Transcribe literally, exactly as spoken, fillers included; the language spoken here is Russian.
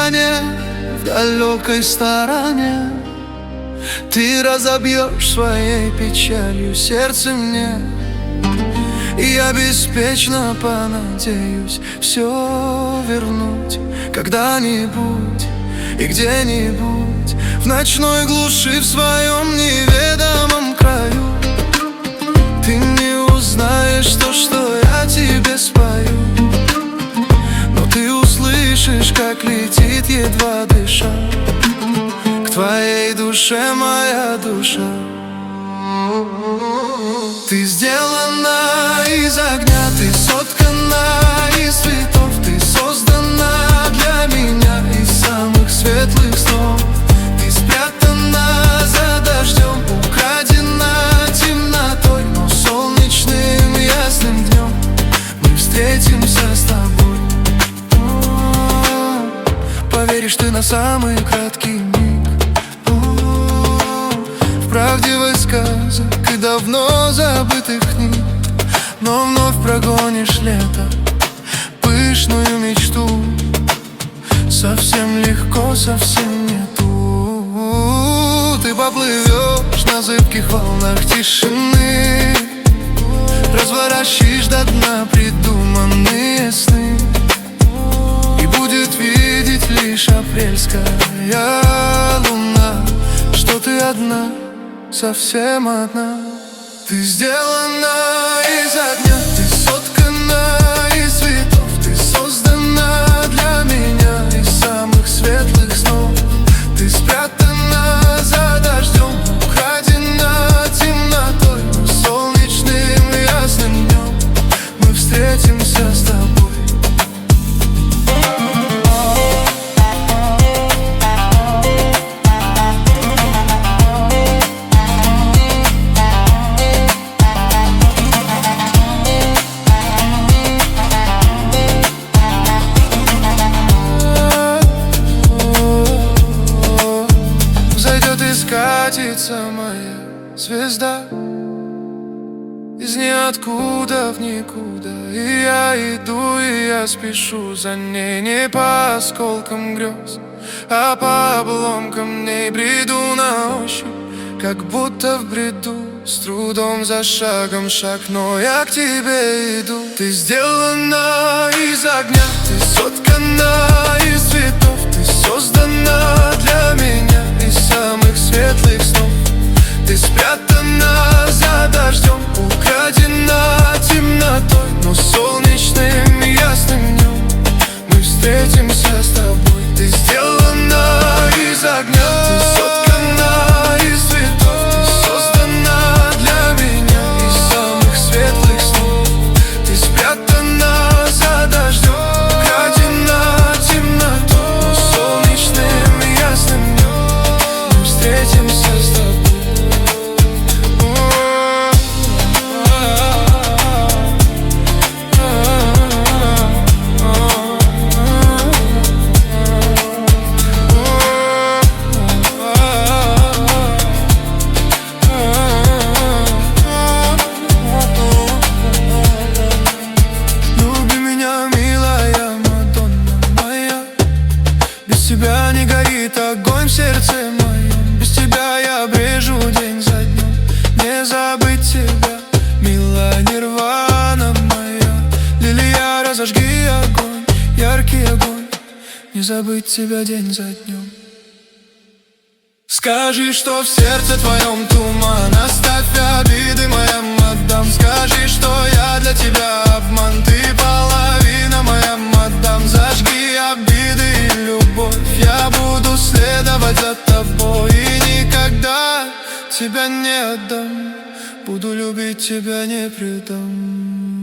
стране, в далекой стороне, ты разобьешь своей печалью сердце мне. И я беспечно понадеюсь все вернуть когда-нибудь и где-нибудь, в ночной глуши, в своем неведомом краю. Ты не узнаешь то, что я тебе спою, но ты услышишь, как летит, едва дыша, к твоей душе моя душа. Ты сделана из огня, ты соткана из цветов, ты создана для меня из самых светлых снов. Ты спрятана за дождем, украдена темнотой, но солнечным ясным днем мы встретимся с тобой. Поверишь ты на самый краткий миг в правдивый сказок и давно забытых книг, но вновь прогонишь лето, пышную мечту. Совсем легко, совсем нету. Ты поплывешь на зыбких волнах тишины, разворошишь до дна придуманные сны, и будет видеть лишь апрельская луна, что ты одна, совсем одна. Ты сделана из огня, ты соткана из цветов, ты создана для меня из самых светлых снов. Ты спрятана за дождем, украдена темнотой, но солнечным ясным днем мы встретимся с тобой. Катится моя звезда из ниоткуда в никуда, и я иду, и я спешу за ней, не по осколкам грез, а по обломкам дней. Бреду на ощупь, как будто в бреду, с трудом за шагом шаг, но я к тебе иду. Ты сделана из огня, ты соткана из цветов, ты создана для меня из самых светлых снов. Ты спрятана за дождем, украдена темнотой, но солнечным ясным днем мы встретимся с тобой. Ты сделана из огня, ты соткана из цветов, ты создана для меня из самых светлых снов. Ты спрятана за дождем, украдена темнотой, но солнечным ясным днем мы встретимся с тобой. Без тебя не горит огонь в сердце моем, без тебя я брежу день за днем. Не забыть тебя, милая нирвана моя. Лилия, разожги огонь, яркий огонь, не забыть тебя день за днем. Скажи, что в сердце твоем туман, оставь обиды, моя мадам. Скажи, что я для тебя обман, ты половина, моя мадам. Зажги обиды и любовь, я буду следовать за тобой и никогда тебя не отдам, буду любить тебя, не предам.